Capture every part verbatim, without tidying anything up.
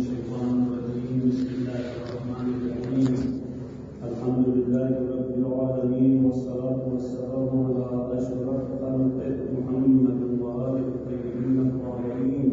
الشيطان الرجيم. بسم الله الرحمن الرحيم. الحمد لله رب العالمين، والصلاة والسلام على أشرف خلقه محمد وآله الطيبين الطاهرين،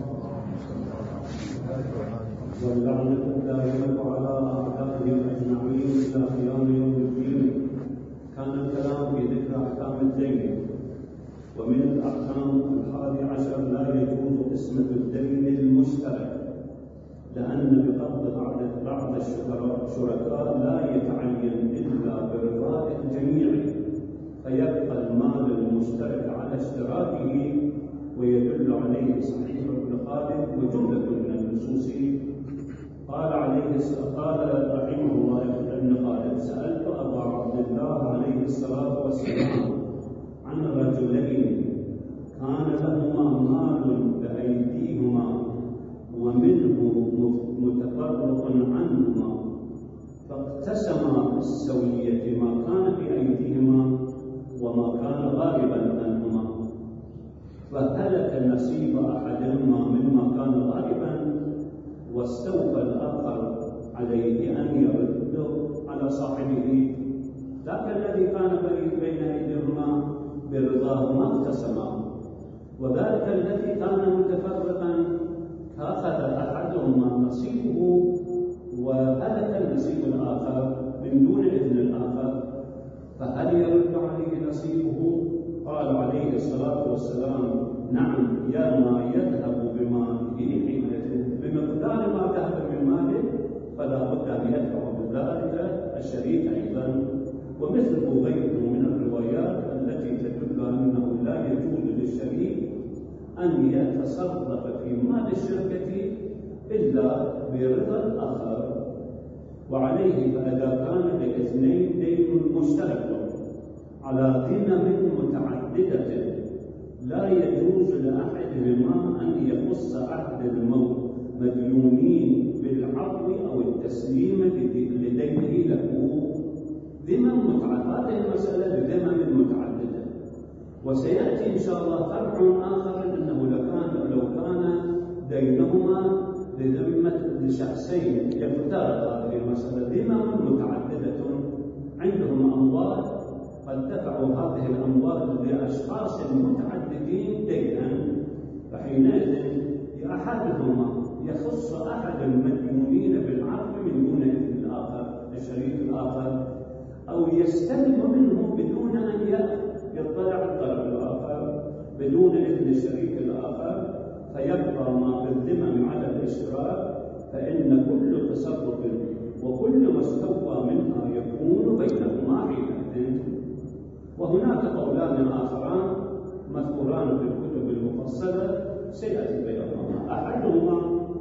واللعنة الدائمة على أعدائهم أجمعين إلى قيام يوم الدين. كان الكلام في ذكر أحكام الدين، ومن الأحكام الحادي عشر لا يجوز قسمة الدين المشترك، لأن بقبض بعض الشركاء لا يتعين إلا برضاء الجميع، فيبقى المال المشترك على اشتراكه، ويدل عليه صحيح ابن خالد وجملة من النصوص. قال عليه قال رحمه الله ابن خالد: سألت أبا عبد الله عليه الصلاة والسلام عن رجلين كان لهما مال بأيديهما ومنه متفرق عنهما، فاقتسما بالسوية ما كان في أيديهما وما كان غالبا عنهما، فهلك نصيب أحدهما مما كان غالبا، واستوفى الآخر عليه أن يرد على صاحبه. ذاك الذي كان بين أيديهما برضاه ما اقتسما، وذلك الذي كان متفرقا أخذ أحدهما نصيبه وهلك النصيب الآخر من دون إذن الآخر، فهل يرد عليه نصيبه؟ قال عليه الصلاة والسلام: نعم، يا ما يذهب بماله بمقدار ما ذهب من ماله، فلا بد أن يدفع بذلك الشريك أيضا. ومثله غيره من الروايات التي تدل أنه لا يجوز للشريك أن يتصرف في مال الشركة إلا برضا الآخر. وعليه فإذا كان لاثنين دين مشترك على ذمم متعددة، لا يجوز لأحدهما أن يخص أحد المديونين بالعفو أو التسليم لدينه له. ذمم متعددة، هذه المسألة بذمم متعددة، وسيأتي إن شاء الله فرع آخر أنه لو كان دينهما لذمة لشخصين يفترض هذه المسألة ذمم متعددة، عندهم أموال قد دفعوا هذه الأموال لأشخاص متعددين دينا، فحينئذ أحدهما يخص أحد المديونين بالعفو من دون إذن الآخر الشريك الآخر، أو يستلم منه بدون أن يطلع الطرف الآخر بدون إذن الشريك الآخر، فيبقى ما بالذمم على الاشتراك، فإن كل تصرف وكل ما استوفى منها يكون بينهما حينئذ. وهناك قولان آخران مذكوران في الكتب المفصلة سيأتي بينهما. أحدهما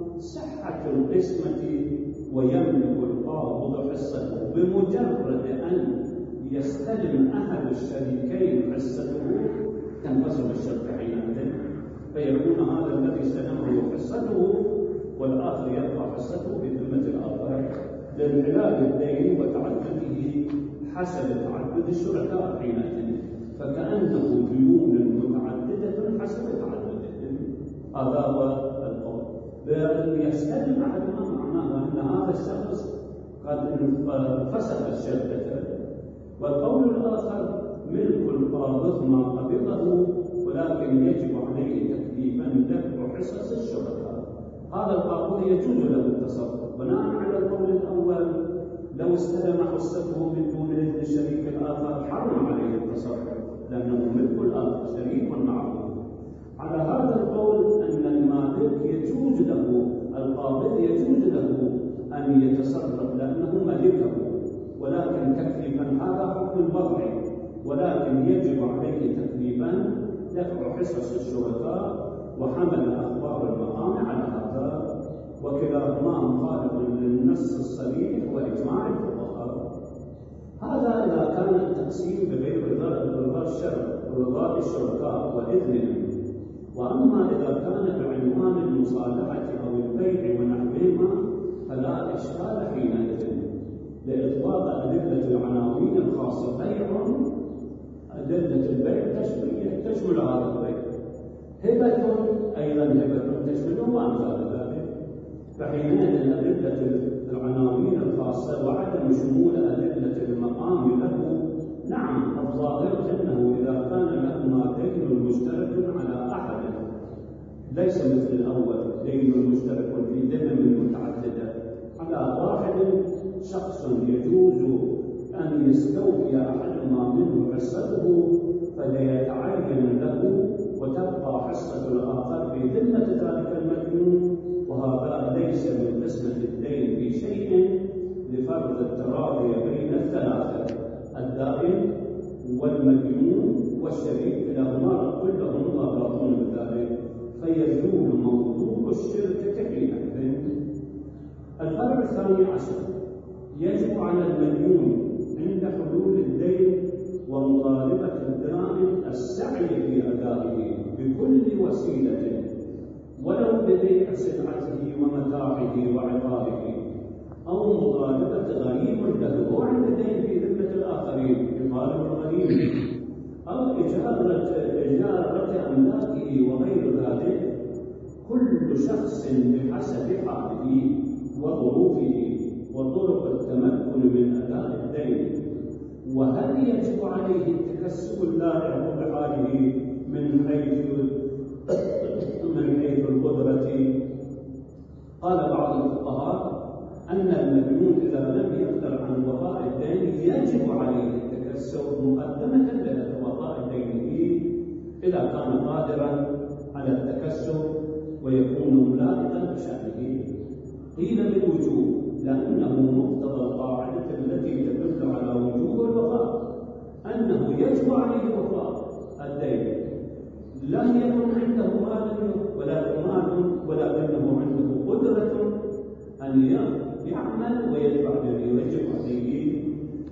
صحة القسمة ويملك القابض حصته، بمجرد أن يستلم أحد الشريكين حصته تنقسم الشركة حينئذ، فيكون هذا الذي استلمه حصته والآخر يبقى حصته بذمة الآخر، لانحلال الدين وتعدده حسب تعدد الشركاء حينئذ، فكأنه ديون متعددة حسب تعددهم. هذا هو القول. بأن يستلم أحدهما معناه أن هذا الشخص قد فسخ الشركة. والقول الآخر ملك القابض ما قبضه، ولكن يجب عليه تكليفا دفع حصص الشركاء. هذا القابض يجوز له التصرف بناء على القول الأول. لو استلم حصته من دون إذن الشريك الآخر حرم عليه التصرف، لأنه ملك الآخر شريك معه. على هذا القول أن المالك يجوز له القابض يجوز له أن يتصرف لأنه ملكه، ولكن تكليفا هذا حكم الوضع، ولكن يجب عليه تكليفا دفع حصص الشركاء وحمل أخبار المقام على هذا، وكلاهما مخالف للنص الصريح وإجماع الفقهاء. هذا إذا كان التقسيم بغير رضا الشرع ورضا الشركاء وإذنهم. وأما إذا كان بعنوان المصالحة أو البيع ونحوهما فلا إشكال حينئذ، لإطلاق أدلة العناوين الخاصة. بيع أدلة البيع تشمل هذا البيع، هبة أيضا هبة تشمله وأمثال ذلك. فحينئذ أدلة العناوين الخاصة وعدم شمول أدلة المقام له نعم الظاهر أنه إذا كان لهما دين مشترك على أحد ليس مثل الأول دين مشترك في دين متعددة على واحد شخص يجوز أن يستوفي أحدهما منه حصته فليتعين له وتبقى حصة الآخر في ذمة ذلك المديون، وهذا ليس من قسمة الدين في شيء لفرض التراضي بين الثلاثة الدائن والمديون والشريك كلاهما كلهم غاضون بذلك فيزول موضوع الشركة حينئذ. الفرع الثاني عشر يجب على المديون عند حلول الدين ومطالبة الدائن السعي في أدائه بكل وسيلة ولو ببيع سلعته ومتاعه وعقاره أو مطالبة غريم له هو عند دين في ذمة الآخرين يطالب الغريم أو إجارة إجارة أملاكه وغير ذلك، كل شخص بحسب حاله وظروفه وطرق التمكن من أداء الدين، وهل يجب عليه التكسب اللائق بحاله من حيث من حيث القدرة. قال بعض الفقهاء أن المديون إذا لم يقدر عن وفاء الدين يجب عليه التكسب مقدمة لوفاء دينه إذا كان قادرا على التكسب ويكون ملائقا بشأنه. قيل بالوجوب لأنه مقتضى القاعدة التي تدل على وجوب الوفاء أنه يجب عليه وفاء الدين لم يكن عنده مال ولا مال ولكنه عنده قدرة أن يعمل ويدفع الذي يجب عليه.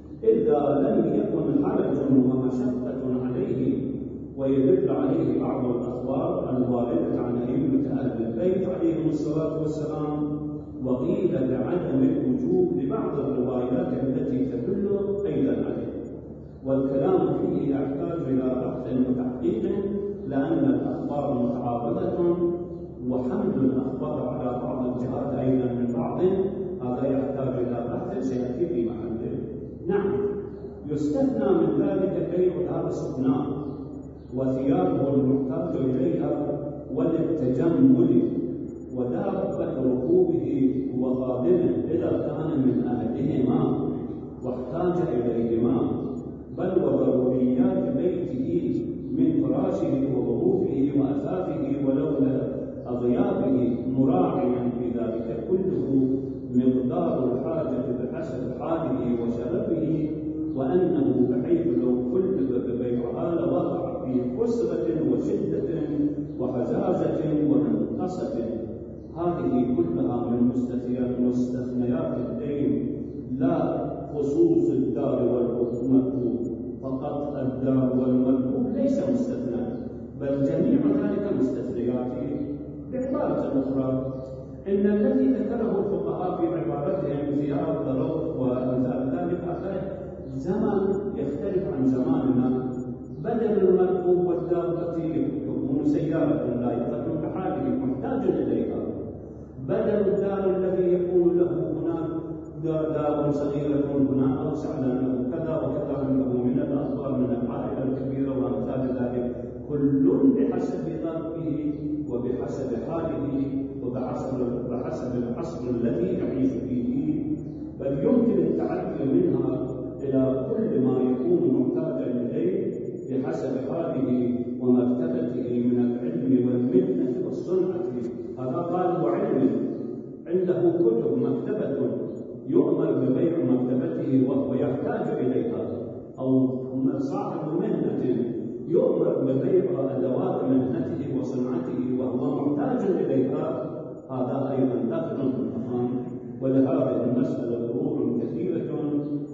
إذا لم يكن حرج ومشقة عليه ويدل عليه بعض الأخبار الواردة عن أئمة أهل البيت عليهم الصلاة والسلام، وقيل بعدم الوجوب لبعض الروايات التي تدل أيضا عليه، والكلام فيه يحتاج إلى بحث وتحقيق لأن الأخبار متعارضة وحمل الأخبار على بعض الجهات أيضا من بعض هذا يحتاج إلى بحث سيأتي في محله. نعم يستثنى من ذلك بيع دار السكناء وثيابه المحتاج إليها وللتجمل ودابة ركوبه وخادمه إذا كان من أهلهما واحتاج إليهما، بل وضروريات بيته من فراشه وظروفه وأثاثه ولولا أضيافه مراعيا في ذلك كله مقدار الحاجة بحسب حاله وشرفه، وأنه بحيث لو كلف ببيعها لوقع في كسرة وشدة وحزازة ومنقصة. هذه كلها من مستثنيات الدين لا خصوص الدار والملكوب فقط. الدار والملكوب ليس مستثنى بل جميع ذلك مستثنياته. بعبارة أخرى إن الذي ذكره الفقهاء في عبارتهم ثياب ضرب وأمثال ذلك آخر زمان يختلف عن زماننا. بدل المركوب والدابة يكون سيارة لائقة بحاله محتاج إليها، بدل الدار الذي يكون له هناك دار صغيرة هنا أوسع له كذا وكذا له من الأطوار من العائلة الكبيرة وأمثال ذلك، كل بحسب ظرفه وبحسب حاله وبحسب بحسب العصر الذي يعيش فيه، بل يمكن التعدي منها إلى كل ما يكون محتاجا إليه بحسب حاله ومرتبته من العلم والمهنة والصنعة. هذا طالب علم عنده كتب مكتبة يؤمر ببيع مكتبته وهو يحتاج إليها، أو صاحب مهنة يؤمر ببيع أدوات مهنته وصنعته وهو محتاج إليها، هذا أيضا داخل في الأمام. ولهذه المسألة فروع كثيرة